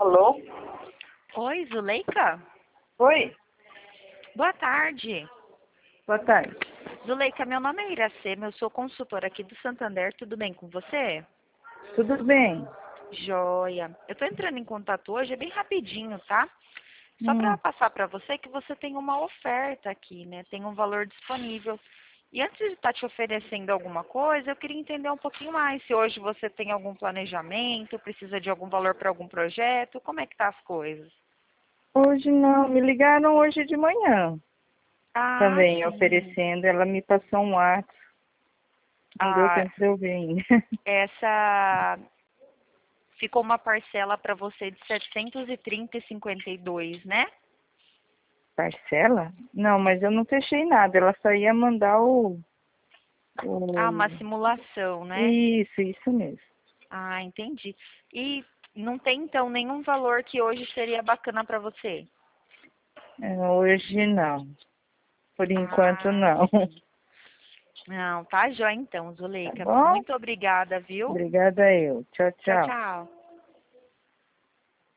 Alô? Oi, Zuleika? Oi, Boa tarde. boa tarde. Zuleika, meu nome é Iracema, eu sou consultora aqui do Santander, tudo bem com você? Tudo bem? Joia. Eu tô entrando em contato hoje, é bem rapidinho, tá? Só para Hum, passar para você que você tem uma oferta aqui, né? Tem um valor disponível. E antes de estar te oferecendo alguma coisa, eu queria entender um pouquinho mais se hoje você tem algum planejamento, precisa de algum valor para algum projeto, como é que tá as coisas? hoje não, me ligaram hoje de manhã Ah, também sim. oferecendo. Ela me passou um WhatsApp, não deu Ah, tempo de eu ver ainda. essa ficou uma parcela para você de 730,52, né? Parcela? Não, mas eu não fechei nada. Ela só ia mandar Ah, o... uma simulação, né? Isso mesmo. Ah, entendi. E não tem então nenhum valor que hoje seria bacana para você? Hoje não. Por enquanto Ah, não. sim. Não, tá jóia então, Tá Zuleika. bom? Muito obrigada, viu? Obrigada eu. Tchau, Tchau, tchau. tchau.